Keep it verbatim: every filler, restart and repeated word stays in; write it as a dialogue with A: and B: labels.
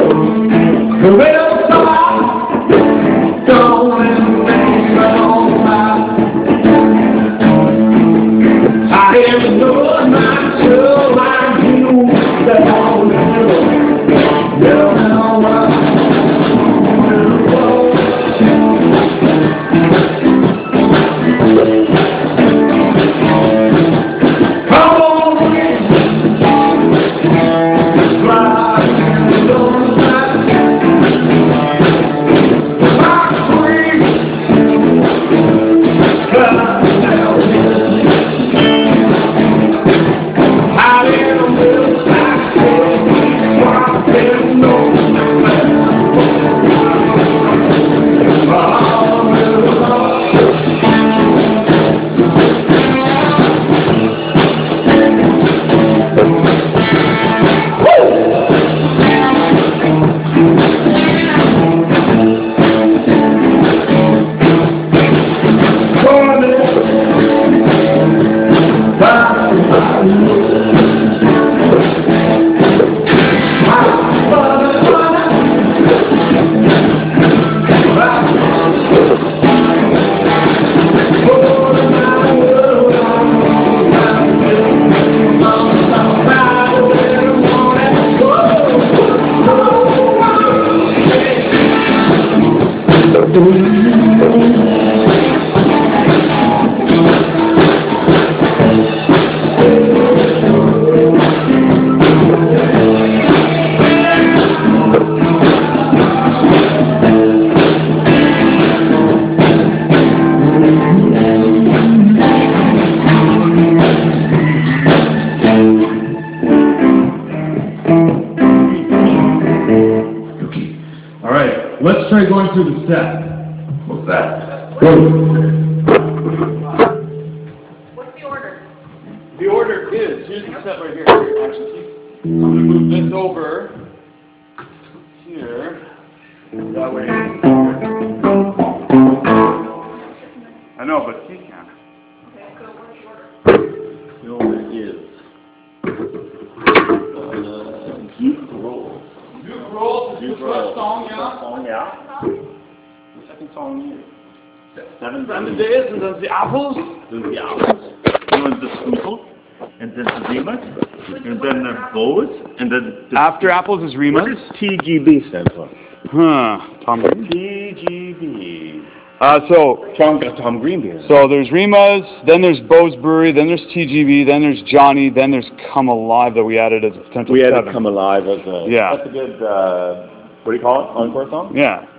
A: Let's try going through the set.
B: What's that?
A: Go.
C: What's the order?
A: The order is, here's the set right here. Actually, I'm going to move this over here. That way. I know, but he can't.
C: Okay, so what's the order?
B: The order is uh, Duke Rolls.
A: Duke Rolls is the first song, yeah?
B: Song, yeah.
A: The second song here.
B: Seven
A: Seven days, and then the apples.
B: Then the apples. And then the Snooples. And then the Remus. And then the Bows. And then the
A: After apples is Remus.
B: What does T G B stand for?
A: Huh. Tom Green.
B: T G B.
A: Uh, so,
B: Tom, Tom Green Beer.
A: so there's Remus, then there's Bo's Brewery, then there's T G B, then there's Johnny, then there's Come Alive that we added as a potential
B: we had
A: seven.
B: to Come Alive as a,
A: Yeah.
B: that's a good, uh, what do you call it, encore song?
A: Yeah.